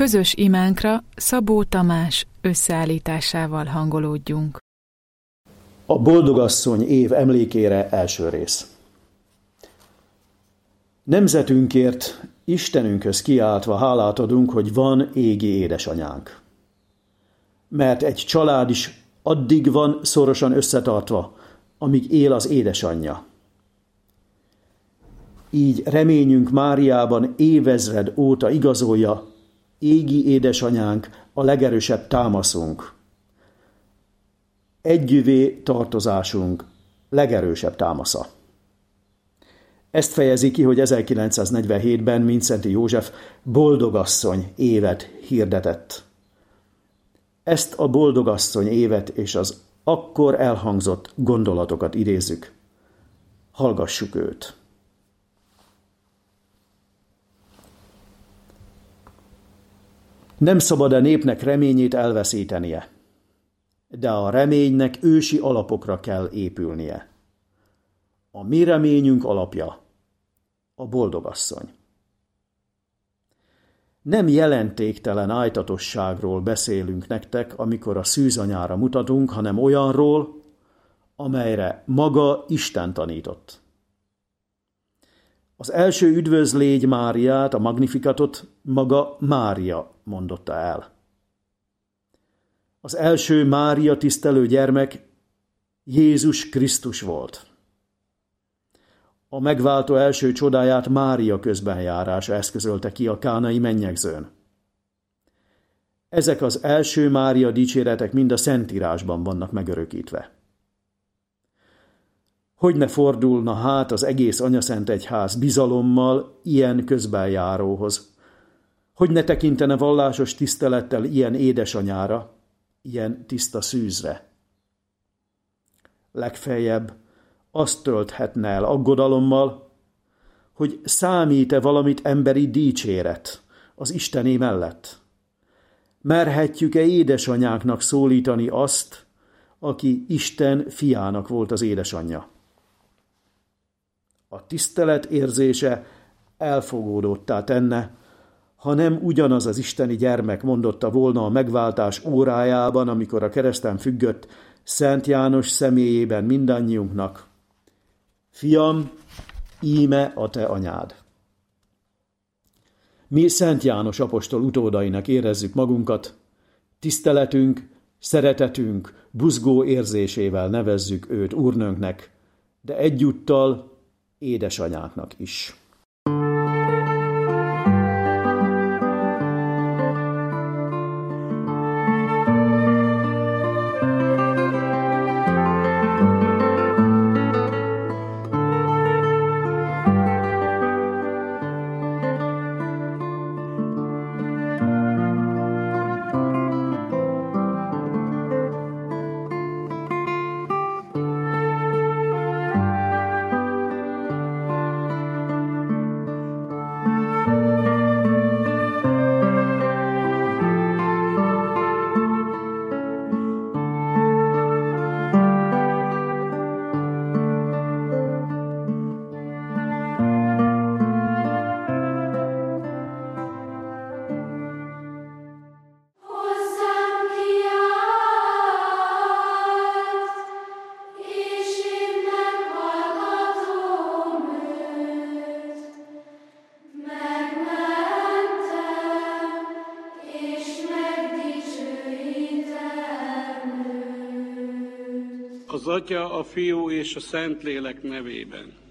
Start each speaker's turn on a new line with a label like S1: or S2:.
S1: Közös imánkra Szabó Tamás összeállításával hangolódjunk.
S2: A Boldogasszony év emlékére első rész. Nemzetünkért, Istenünkhöz kiáltva hálát adunk, hogy van égi édesanyánk. Mert egy család is addig van szorosan összetartva, amíg él az édesanyja. Így reményünk Máriában évezred óta igazolja, égi édesanyánk a legerősebb támaszunk. Együvé tartozásunk legerősebb támasza. Ezt fejezi ki, hogy 1947-ben Mindszenty József Boldogasszony évet hirdetett. Ezt a Boldogasszony évet és az akkor elhangzott gondolatokat idézzük. Hallgassuk őt. Nem szabad a népnek reményét elveszítenie, de a reménynek ősi alapokra kell épülnie. A mi reményünk alapja a Boldogasszony. Nem jelentéktelen ájtatosságról beszélünk nektek, amikor a szűzanyára mutatunk, hanem olyanról, amelyre maga Isten tanított. Az első üdvözlégy Máriát, a Magnificatot maga Mária mondotta el. Az első Mária tisztelő gyermek Jézus Krisztus volt. A megváltó első csodáját Mária közbenjárása eszközölte ki a kánai mennyegzőn. Ezek az első Mária dicséretek mind a Szentírásban vannak megörökítve. Hogy ne fordulna hát az egész Anyaszent Egyház bizalommal ilyen közbenjáróhoz? Hogy ne tekintene vallásos tisztelettel ilyen édesanyára, ilyen tiszta szűzre? Legfeljebb azt tölthetne el aggodalommal, hogy számít-e valamit emberi dicséret az Istené mellett. Merhetjük-e édesanyáknak szólítani azt, aki Isten fiának volt az édesanyja? A tisztelet érzése elfogódottá tenne, ha nem ugyanaz az isteni gyermek mondotta volna a megváltás órájában, amikor a kereszten függött Szent János személyében mindannyiunknak: Fiam, íme a te anyád. Mi Szent János apostol utódainak érezzük magunkat, tiszteletünk, szeretetünk, buzgó érzésével nevezzük őt úrnőnknek, de egyúttal édesanyáknak is.
S3: Az Atya, a Fiú és a Szentlélek nevében.